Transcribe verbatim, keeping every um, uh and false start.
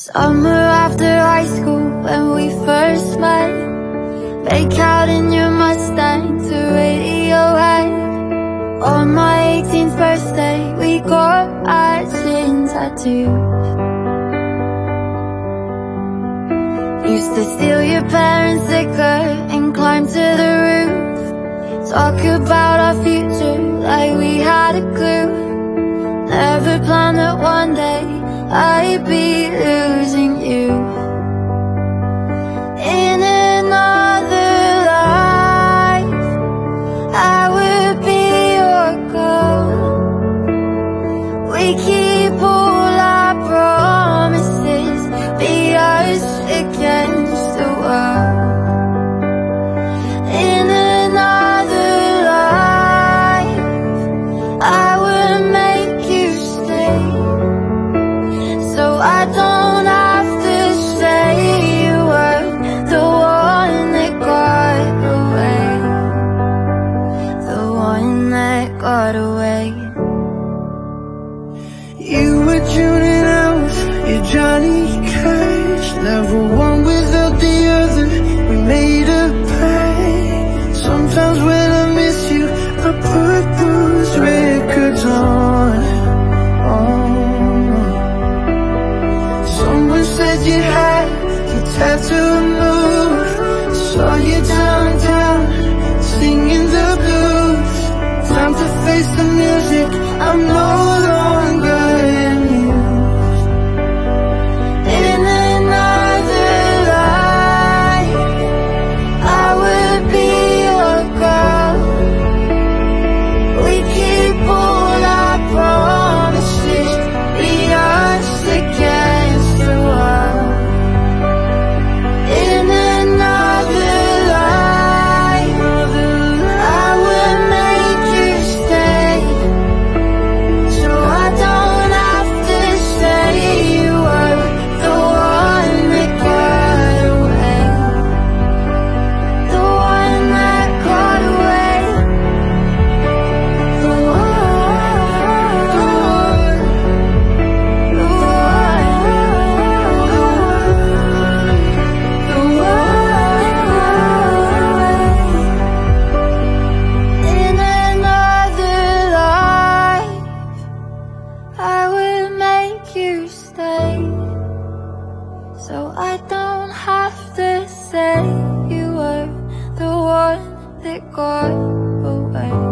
Summer after high school when we first met, make out in your Mustang to Radiohead. On my eighteenth birthday we got our chin tattoos. Used to steal your parents' liquor and climb to the roof, talk about our future like we had a clue. Never planned that one day I'd be losing you. In another life I would be your girl. We keep all our promises, be us against the world. In another life I would make you stay, so I don't have to say you were the one that got away, the one that got away. You were tuning out, you're Johnny Cash. Never one without the other, we made a pact. Sometimes when I miss you, I put those records on. Oh. Someone said you had your tattoo removed. Saw you downtown, singing the blues. Time to face the music, I'm no longer amused. In another life I would be your girl. We keep all our promises, be us against the world. In another life I would make you stay, so I don't have to say you were the one that got away, the one that got away, the one, the one, the one. In another life I will make you stay, so I don't have to say you were the one that got away.